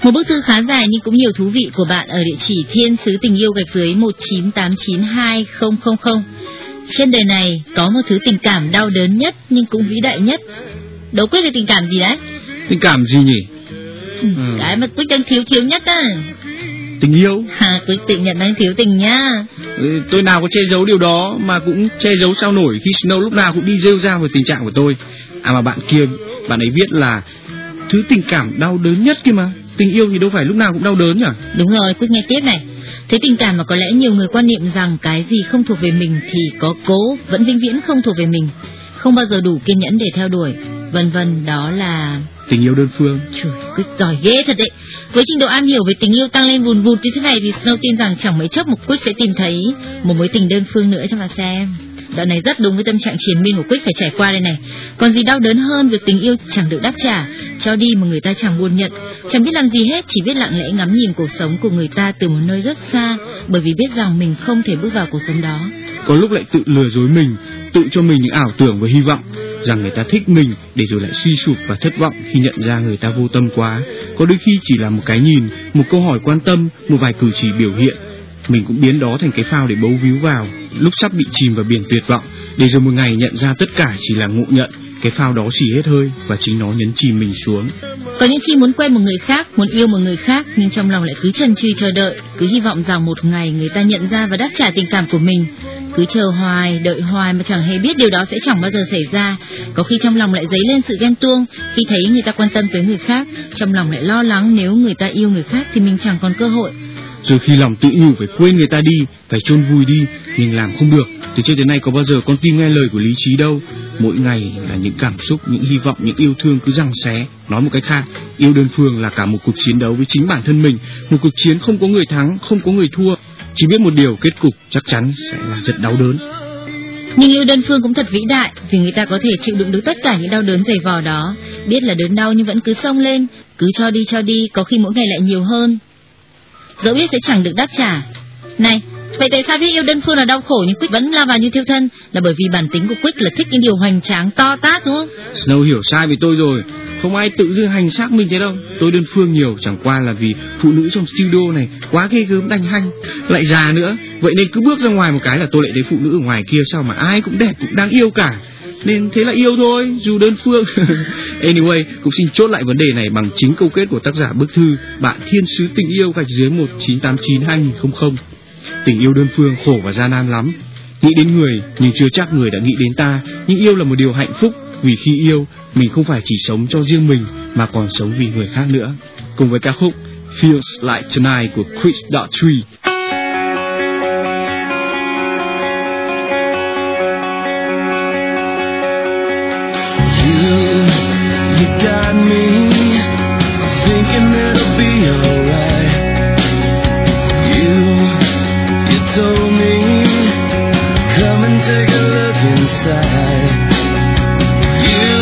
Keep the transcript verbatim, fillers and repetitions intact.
Một bức thư khá dài nhưng cũng nhiều thú vị của bạn ở địa chỉ thiên sứ tình yêu gạch dưới một chín tám chín hai không không không. Trên đời này có một thứ tình cảm đau đớn nhất nhưng cũng vĩ đại nhất. Đố Quyết là tình cảm gì đấy? Tình cảm gì nhỉ? Ừ, ừ. Cái mà Quyết đang thiếu thiếu nhất á. Tình yêu? À, Quyết tự nhận đang thiếu tình nhá. Ừ, tôi nào có che giấu điều đó, mà cũng che giấu sao nổi khi Snow lúc nào cũng đi rêu rao về tình trạng của tôi. À mà bạn kia, bạn ấy viết là thứ tình cảm đau đớn nhất kia mà. Tình yêu thì đâu phải lúc nào cũng đau đớn nhỉ? Đúng rồi, Quyết nghe tiếp này. Thế tình cảm mà có lẽ nhiều người quan niệm rằng cái gì không thuộc về mình thì có cố vẫn vĩnh viễn không thuộc về mình, không bao giờ đủ kiên nhẫn để theo đuổi, vân vân, đó là tình yêu đơn phương. Trời, Quyết giỏi ghê thật đấy. Với trình độ am hiểu về tình yêu tăng lên vùn vụt như thế này thì Snow tin rằng chẳng mấy chốc một Quyết sẽ tìm thấy một mối tình đơn phương nữa cho mà xem. Đoạn này rất đúng với tâm trạng triền miên của Quyết phải trải qua đây này. Còn gì đau đớn hơn việc tình yêu chẳng được đáp trả, cho đi mà người ta chẳng buồn nhận, chẳng biết làm gì hết, chỉ biết lặng lẽ ngắm nhìn cuộc sống của người ta từ một nơi rất xa, bởi vì biết rằng mình không thể bước vào cuộc sống đó. Có lúc lại tự lừa dối mình, tự cho mình những ảo tưởng và hy vọng rằng người ta thích mình, để rồi lại suy sụp và thất vọng khi nhận ra người ta vô tâm quá. Có đôi khi chỉ là một cái nhìn, một câu hỏi quan tâm, một vài cử chỉ biểu hiện, mình cũng biến đó thành cái phao để bấu víu vào lúc sắp bị chìm vào biển tuyệt vọng, để rồi một ngày nhận ra tất cả chỉ là ngộ nhận, cái phao đó xì hết hơi và chính nó nhấn chìm mình xuống. Có những khi muốn quen một người khác, muốn yêu một người khác, nhưng trong lòng lại cứ chần chừ chờ đợi, cứ hy vọng rằng một ngày người ta nhận ra và đáp trả tình cảm của mình. Cứ chờ hoài, đợi hoài mà chẳng hề biết điều đó sẽ chẳng bao giờ xảy ra. Có khi trong lòng lại dấy lên sự ghen tuông khi thấy người ta quan tâm tới người khác, trong lòng lại lo lắng nếu người ta yêu người khác thì mình chẳng còn cơ hội. Rồi khi lòng tự nhủ phải quên người ta đi, phải chôn vùi đi, nhưng làm không được. Từ trước đến nay có bao giờ con tim nghe lời của lý trí đâu. Mỗi ngày là những cảm xúc, những hy vọng, những yêu thương cứ giằng xé. Nói một cách khác, yêu đơn phương là cả một cuộc chiến đấu với chính bản thân mình, một cuộc chiến không có người thắng, không có người thua. Chỉ biết một điều, kết cục chắc chắn sẽ là rất đau đớn. Nhưng yêu đơn phương cũng thật vĩ đại, vì người ta có thể chịu đựng được tất cả những đau đớn dày vò đó, biết là đớn đau nhưng vẫn cứ xông lên, cứ cho đi cho đi, có khi mỗi ngày lại nhiều hơn. Dẫu biết sẽ chẳng được đáp trả. Này, vậy tại sao biết yêu đơn phương là đau khổ nhưng Quyết vẫn lao vào như thiêu thân? Là bởi vì bản tính của Quyết là thích những điều hoành tráng to tát đúng không? Snow hiểu sai về tôi rồi. Không ai tự dưng hành xác mình thế đâu. Tôi đơn phương nhiều chẳng qua là vì phụ nữ trong studio này quá ghê gớm đành hanh, lại già nữa. Vậy nên cứ bước ra ngoài một cái là tôi lại thấy phụ nữ ở ngoài kia sao mà ai cũng đẹp, cũng đáng yêu cả. Nên thế là yêu thôi, dù đơn phương. Anyway, cũng xin chốt lại vấn đề này bằng chính câu kết của tác giả bức thư bạn thiên sứ tình yêu gạch dưới một chín tám chín hai không không. Tình yêu đơn phương khổ và gian nan lắm. Nghĩ đến người nhưng chưa chắc người đã nghĩ đến ta. Nhưng yêu là một điều hạnh phúc, vì khi yêu mình không phải chỉ sống cho riêng mình mà còn sống vì người khác nữa. Cùng với ca khúc Feels Like Tonight của Chris Daughtry. Got me thinking it'll be alright. You, you told me, come and take a look inside. You